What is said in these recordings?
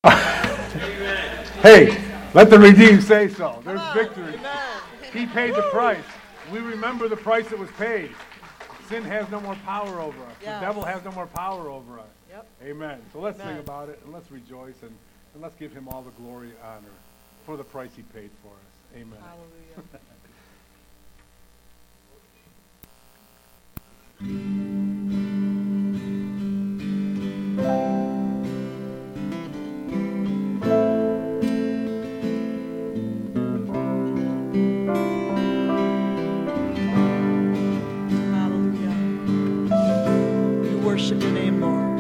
Hey, let the redeemed say so. There's victory. He paid the price. We remember the price that was paid. Sin has no more power over us. The devil has no more power over us. Yep. Amen. So let's sing about it, and let's rejoice, and let's give him all the glory and honor for the price he paid for us. Amen. Hallelujah. Worship your name, Lord.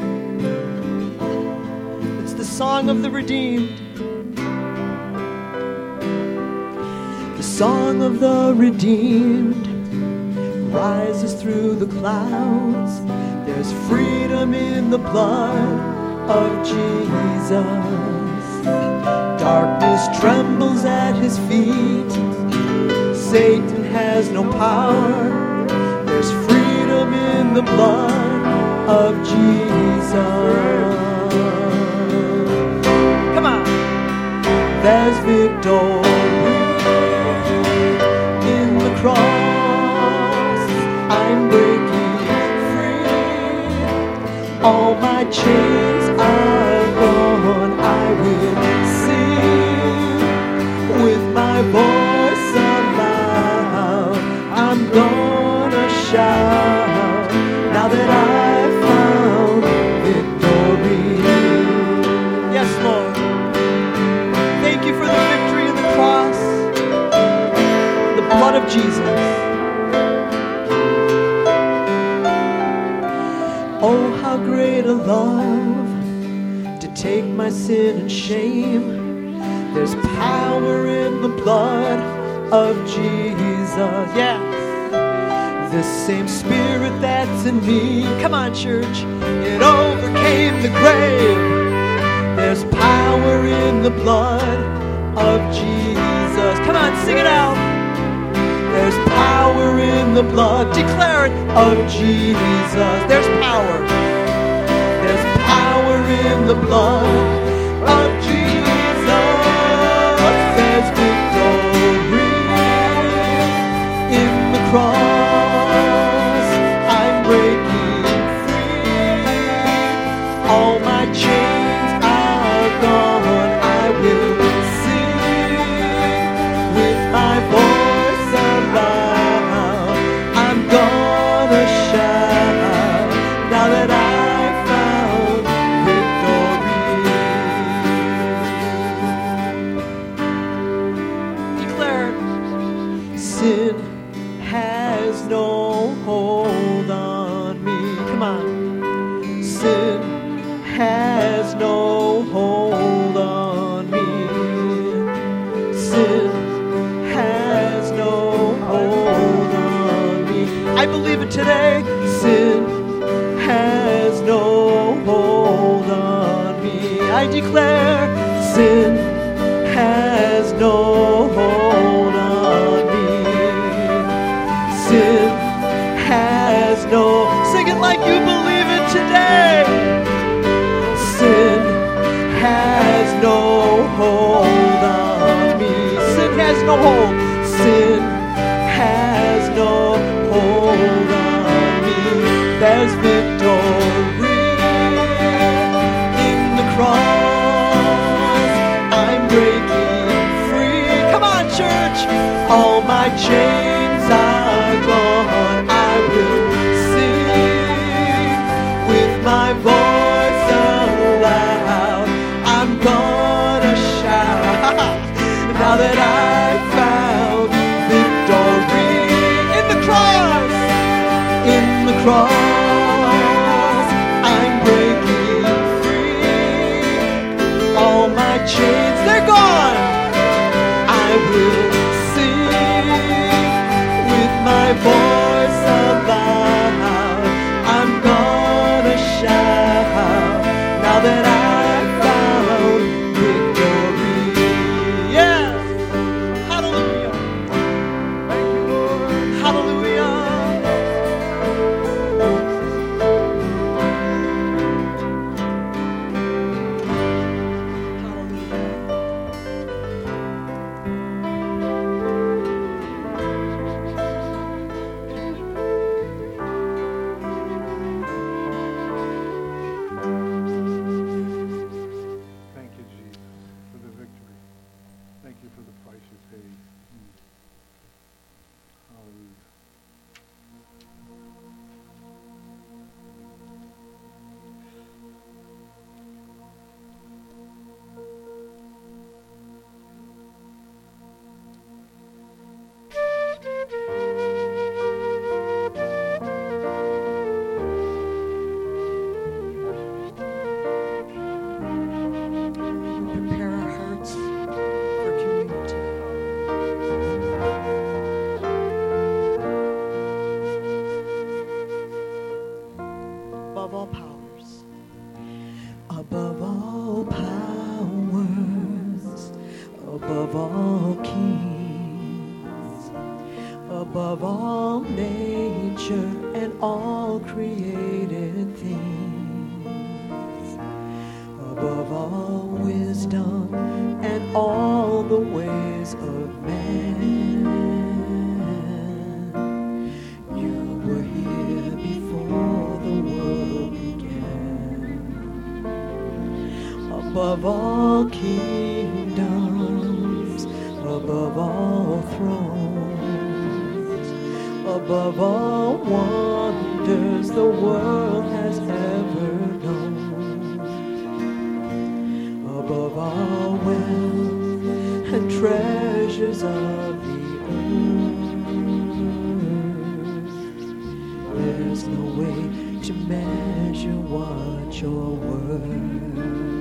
It's the song of the redeemed. The song of the redeemed rises through the clouds. There's freedom in the blood of Jesus. Darkness trembles at his feet. Satan has no power. There's freedom in the blood of Jesus. Come on. There's victory in the cross. I'm breaking free. All my chains are gone. I will sing with my voice aloud. I'm gonna shout now that I blood of Jesus. Oh, how great a love to take my sin and shame. There's power in the blood of Jesus. Yes, this same spirit that's in me, come on church, it overcame the grave. There's power in the blood of Jesus. Come on, sing it out. There's power in the blood, declare it, of Jesus. There's power. There's power in the blood of Jesus. There's victory in the cross. I'm breaking free. All my chains are gone. I will sing with my voice. I'm gonna shout now that I found victory. Declare it. Sin has no hold on me. Come on. Sin has no hold on me. Sin has no hold on me. I believe it today. Sin has no hold on me. I declare sin has no hold on me. Sin has no. Sing it like you believe it today. Sin has no hold on me. Sin has no hold. Sin has no hold on me. There's victory in the cross. I'm breaking free. Come on, church. All my chains are gone. I will sing with my voice aloud. I'm gonna shout now that I found victory in the cross. In the cross, I'm breaking free. All my chains, they're gone. I will sing with my voice aloud. I'm gonna shout now that I found victory. Yes, hallelujah. Thank you, Lord. Hallelujah. created things, above all wisdom and all the ways of man. You were here before the world began, above all kingdoms, above all thrones, above all wonders the world has ever known, above all wealth and treasures of the earth. There's no way to measure what you're worth.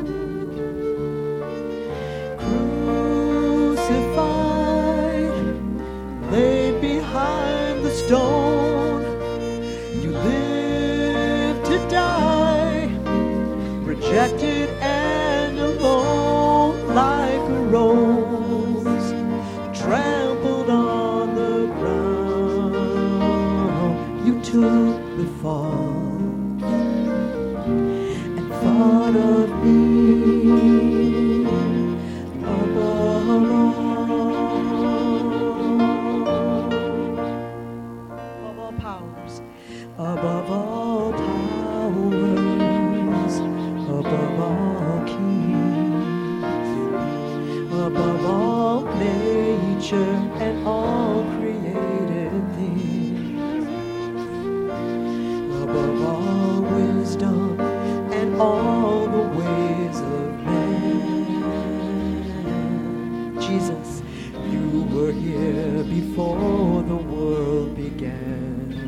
Crucified, laid behind the stone, you lived to die, rejected and alone, like a rose trampled on the ground. You took the fall and thought of me above all powers, above all powers, above all kings, above all nature and all created things, above all wisdom and all the ways of man. Jesus, you were here before the world began.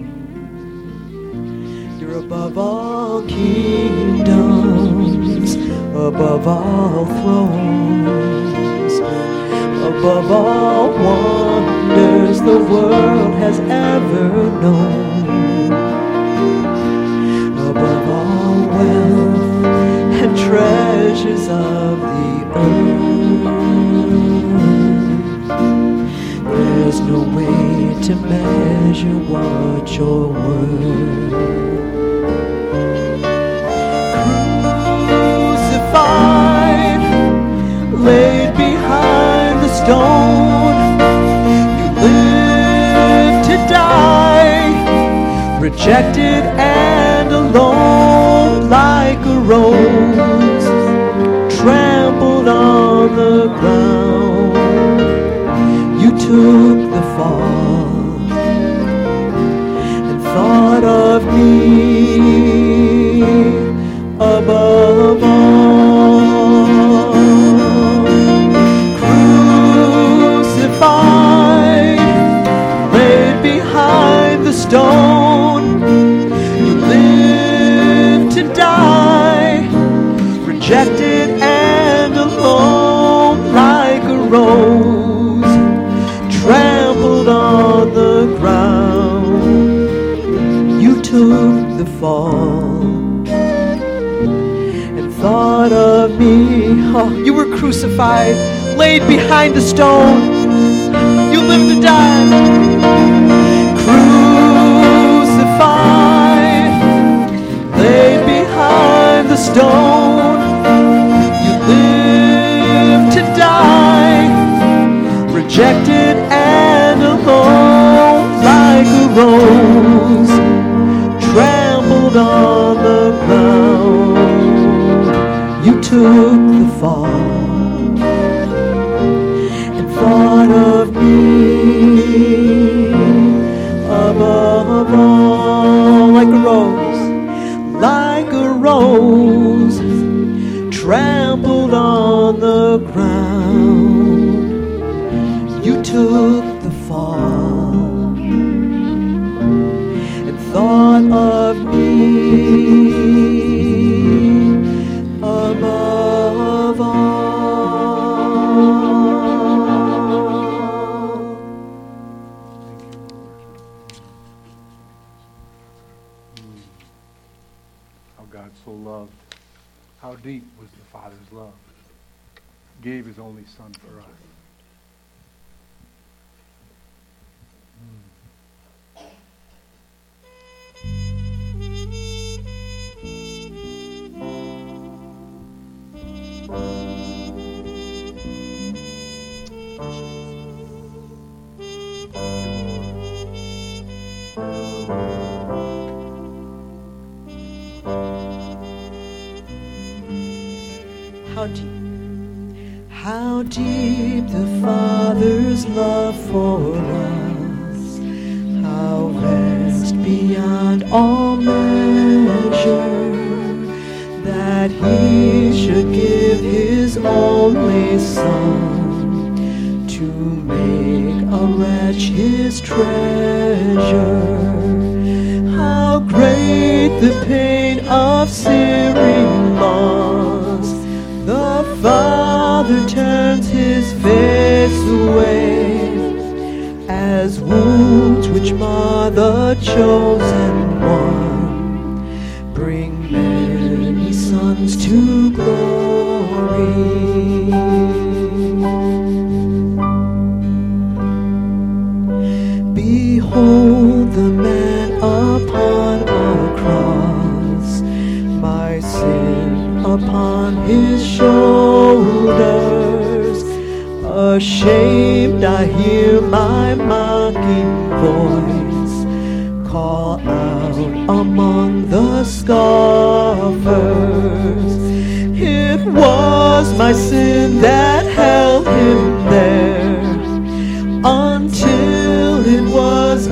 You're above all kingdoms, above all thrones, above all wonders the world has ever known, above all wealth and treasures of the earth. There's no way to measure what you're worth. Crucified, laid behind the stone, you lived to die, rejected and alone, like a rose trampled on the ground. You took the fall and thought of me above all. Crucified, laid behind the stone, you lived to die, rejected and alone, like a rose trampled on the ground. You took the fall and thought of me. Oh, you were crucified, laid behind the stone, you lived to die. Crucified, laid behind the stone, you lived to die, rejected and alone, like a rose trampled on the ground. You took the fall and thought of me above all, like a rose trampled on the ground. You took the fall and thought of me above all. How God so loved. How deep was the Father's love. Gave his only Son for us. How deep the Father's love for us, how vast beyond all measure, that He should give His only Son to make a wretch His treasure. How great the pain of searing loss, the Father turns His face away, as wounds which mar the chosen one bring many sons to glory. Behold the man upon a cross, my sin upon His shoulders. Ashamed I hear my mocking voice call out among the scoffers. It was my sin that held Him there until it was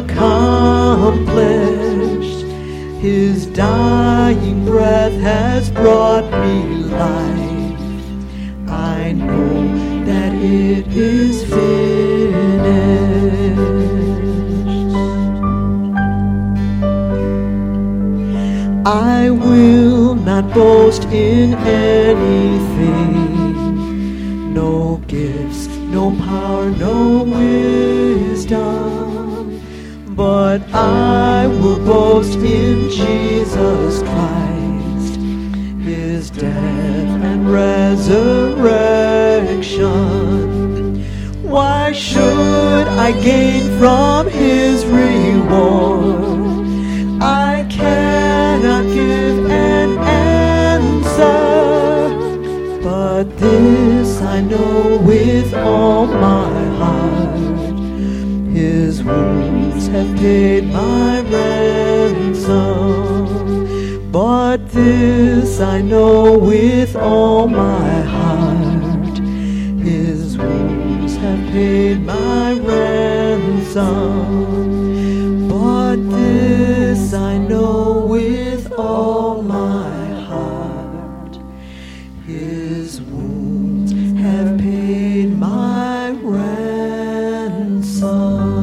accomplished. His dying breath has brought me life. I know that it is finished. I will not boast in anything, no gifts, no power, no wisdom, but I will boast in Jesus Christ, His death and resurrection. Why should I gain from His reward? I cannot give an answer, but this I know with all my heart: His wounds have paid my ransom. But this I know with all my heart: His wounds have paid my ransom. But this I know with all my heart: His wounds have paid my ransom.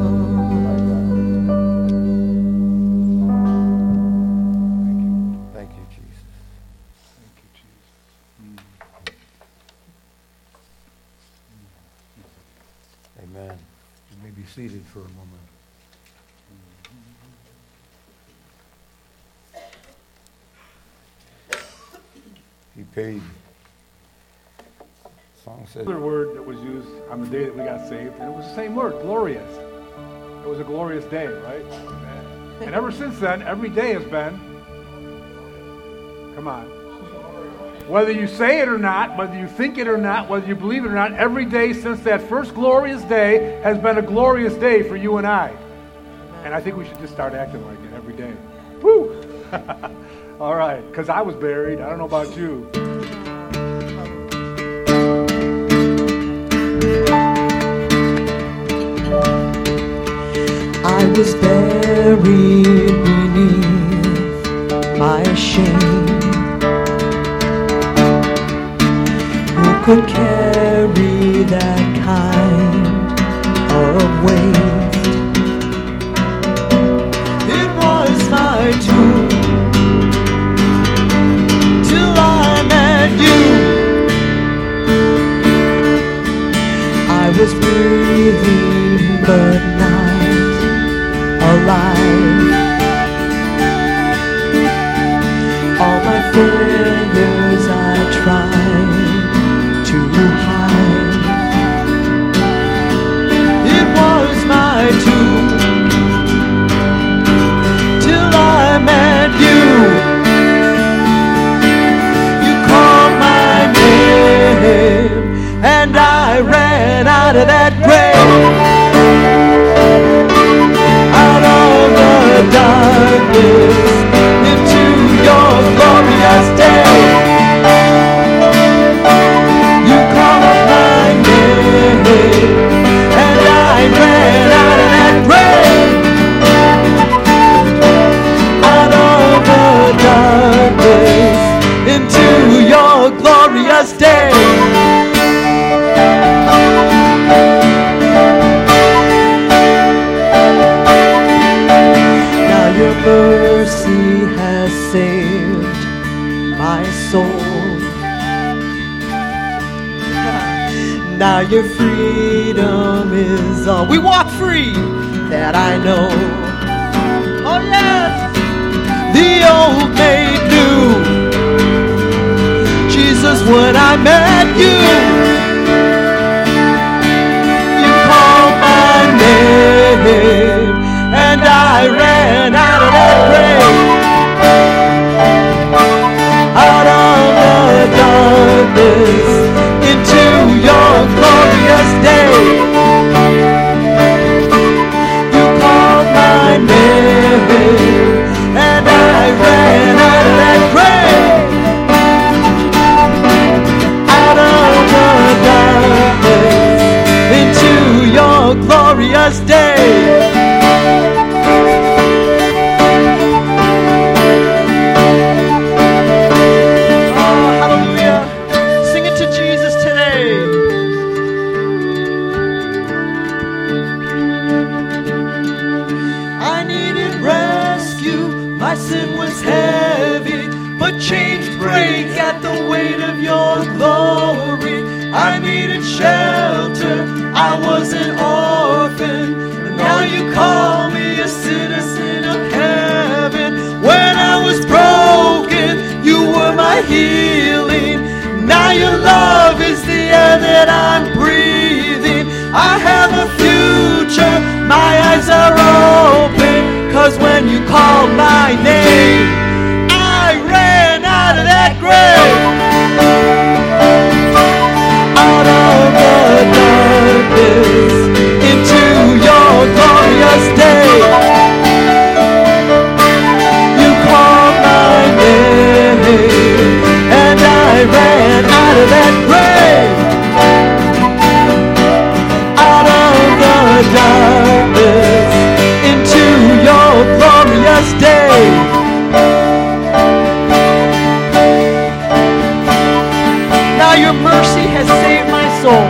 Thank you, Jesus. Thank you, Jesus. Amen. You may be seated for a moment. He paid. The song said, Another word that was used on the day that we got saved, and it was the same word, glorious. It was a glorious day, right? And ever since then, every day has been, come on. Whether you say it or not, whether you think it or not, whether you believe it or not, every day since that first glorious day has been a glorious day for you and I. And I think we should just start acting like it every day. Woo! All right, because I was buried. I don't know about you. I was buried beneath my shame. Who could carry that kind of weight? It was my tomb till I met you. I was breathing but not alive. All my failures I tried to hide. It was my tomb till I met you. You called my name and I ran out of that grave, out of the darkness, into your glorious day. You called my name, and I ran out of that grave, out of the darkness, into your glorious day. Now your mercy has saved my soul. Now your freedom is all. We walk free, that I know. Oh yes, the old made new. Jesus, when I met you, you called my name, and I ran out of that grave, out of the darkness, into your glorious day. You called my name, and I ran out of that grave, out of the darkness, into your glorious day. Chains break at the weight of your glory. I needed shelter, I was an orphan, and now you call me a citizen of heaven. When I was broken, you were my healing. Now your love is the air that I'm breathing. I have a future, my eyes are open, 'cause when you called my name, out of that grave, out of the darkness, into your glorious day. You called my name, and I ran out of that grave, out of the darkness, into your glorious day. Your mercy has saved my soul.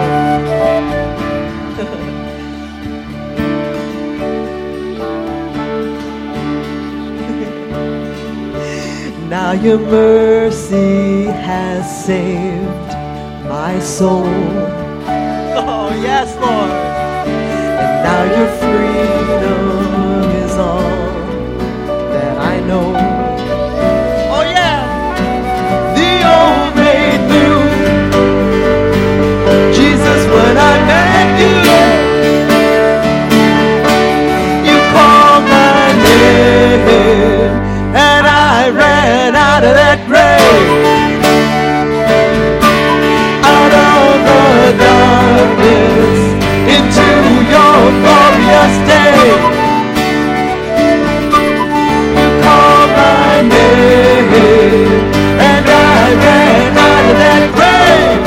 Now your mercy has saved my soul. Oh yes, Lord. And now your freedom is all that I know. Oh yeah. The old made new. When I met you, you called my name, and I ran out of that grave, out of the darkness, into your glorious day. You called my name, and I ran out of that grave,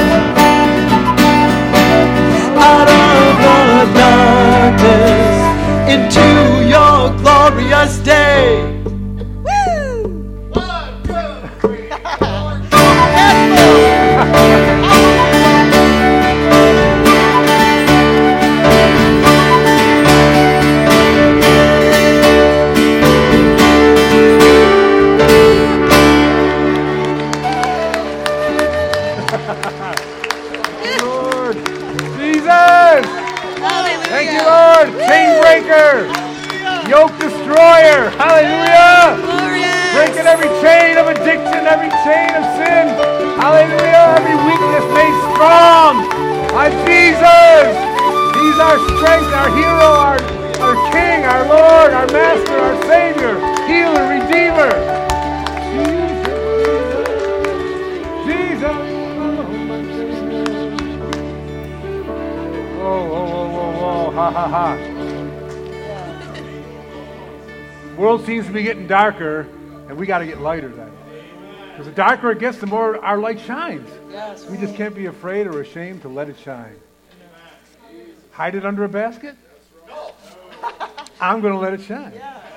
out of the darkness, into your glorious day. Woo! 1, 2, 3, Lord Jesus! Thank you, Lord. Chain breaker, yoke destroyer. Hallelujah! Breaking every chain of addiction, every chain of sin. Hallelujah! Every weakness made strong by Jesus. He's our strength, our hero, our King, our Lord, our Master, our Savior, healer, Redeemer. Jesus. Oh, ha, ha, ha. World seems to be getting darker, and we got to get lighter then. Because the darker it gets, the more our light shines. Yes. We just can't be afraid or ashamed to let it shine. Hide it under a basket? I'm going to let it shine.